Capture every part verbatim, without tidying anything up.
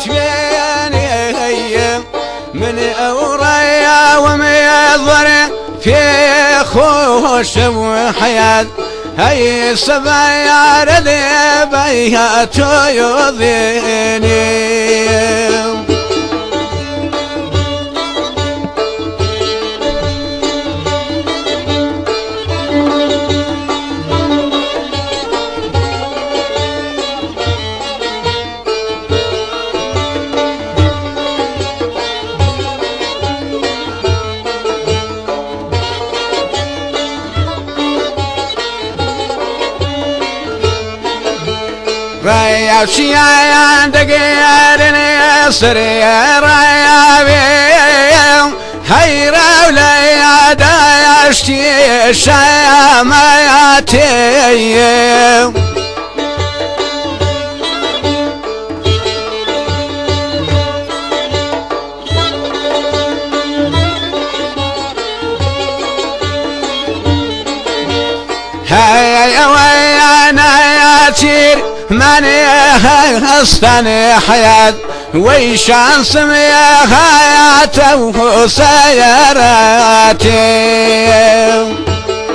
تويني من أوريا وميضر في خوش وحياة هاي السبع ردي بيها تيضيني رايا شيا دقيرني سري رايا بيم هيرا ولا يا داشتي شاماتي هيا ويانا يا تير ماني هستني حياة ويشان سمية حياته وسياراتي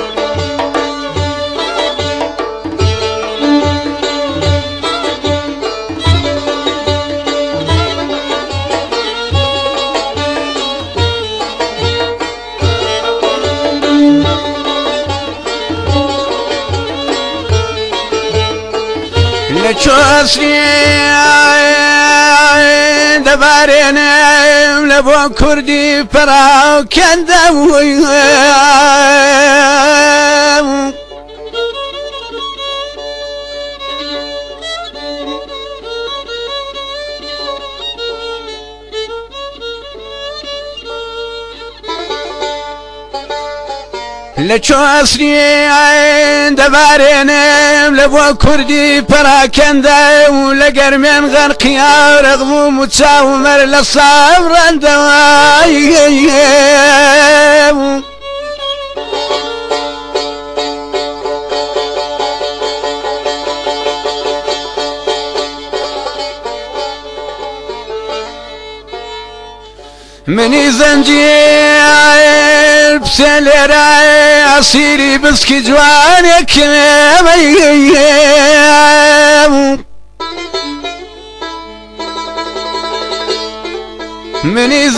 لچوسني دباريني لبو كردي براو كندوي لچوسني دباريني لبو كردي براكندا ولقر من غرقيا رغم متساومر للصبر دواي مني زنجير بسلراي عصيري بسكي جواني كمام مني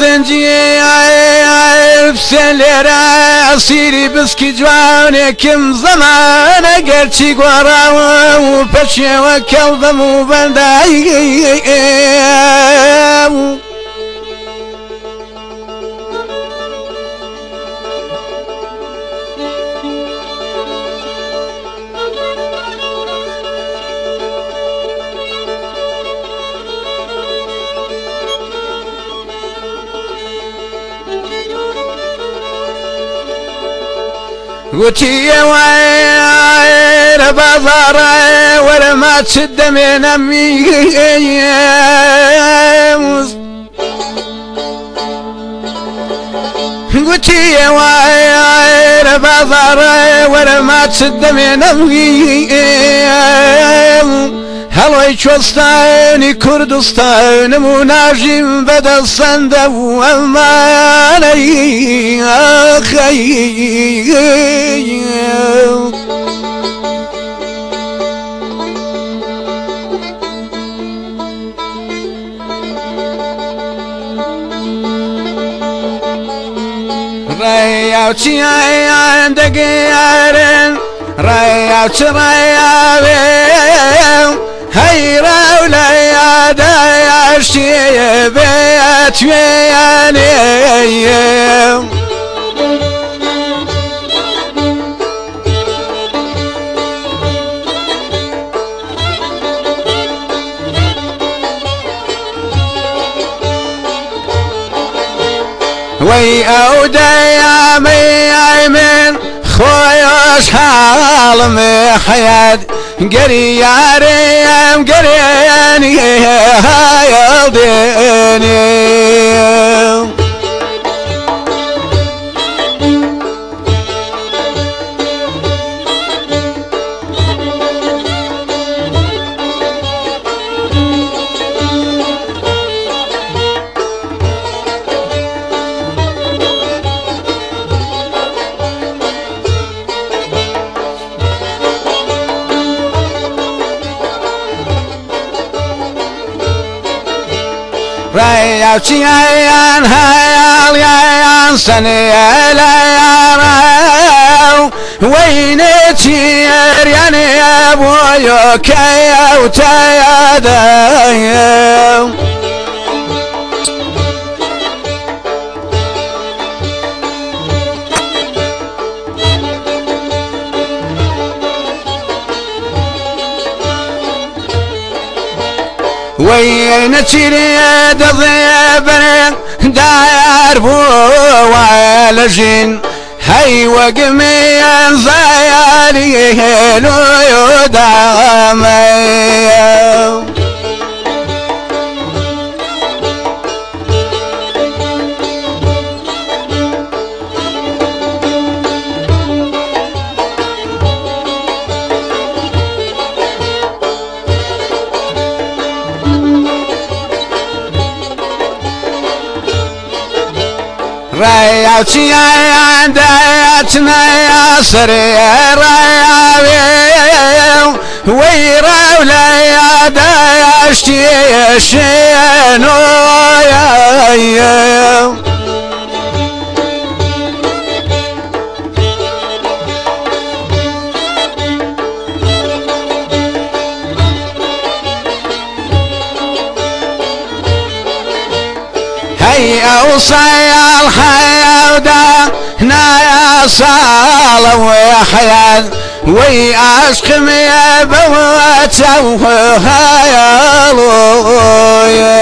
زنجير بسلراي عصيري بسكي جواني كم زمان قرشي قورا وبشي وكوضم وبنداي قلتي يا وير بضاري ولا ما تشد من امي قلتي يا وير بضاري ولا ما تشد من امي هلوي شوستاني كردستان مناجم بدل صندو وماني اخي رياوتي عندك يارن رياوتي رياوي هيرا ولا يا داشتي بيت وياني وي أودي يا ميمن خويش حالمي حياة قري يا ريم قريني هايضيني رياوتي عيان هايال يان سني ليارو وينتي رياني ابويو كيو تيادايو وين تريد الضيبن داير بو والجين هاي وقمي زيالي هلو يدامي رياوتي عنديتنا يا سري رياوي ويراو ليا دايشتي شنو يا هي أوصي الحياة ودانا يا صالة ويحيى ويعشق مي بوته وهاي